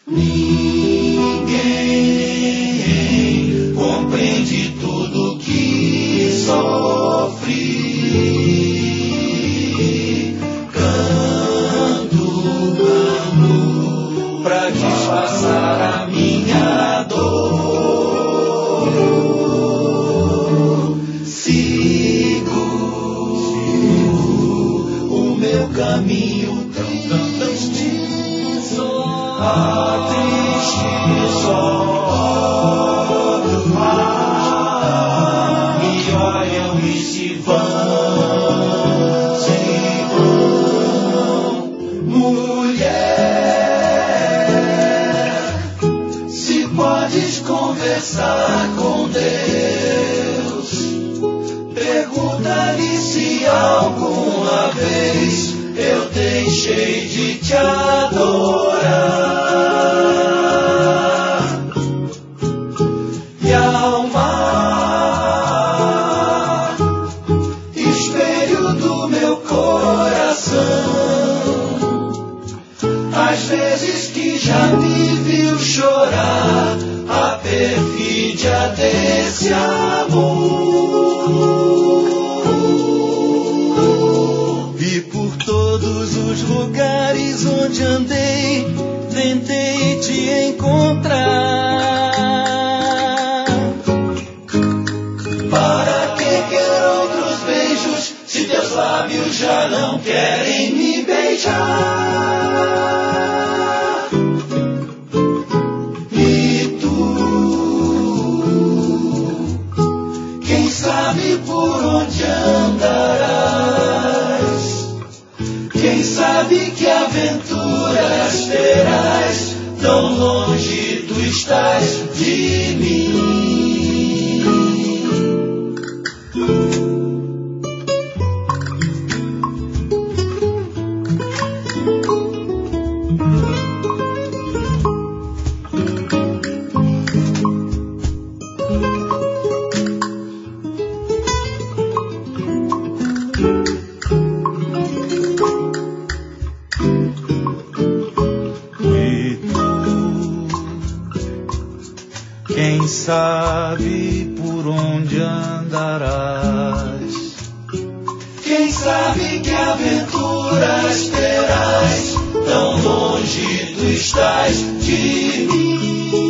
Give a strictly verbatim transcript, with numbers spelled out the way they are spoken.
Ninguém compreende tudo que sofre. Canto, canto pra disfarçar a minha dor. Sigo o meu caminho triste, a triste só. Ah, me olham e se vão, se vão. Mulher, se podes conversar com Deus, pergunta-lhe se alguma vez eu deixei de te adorar. E ao mar, espelho do meu coração, às vezes que já me viu chorar, a perfídia desse amor. E por todos os lugares onde andei, tentei te encontrar. Para que quer outros beijos, se teus lábios já não querem me beijar? E tu, quem sabe por onde andarás? Quem sabe que aventuras terás? Tão longe tu estás de mim. Quem sabe por onde andarás? Quem sabe que aventuras terás? Tão longe tu estás de mim.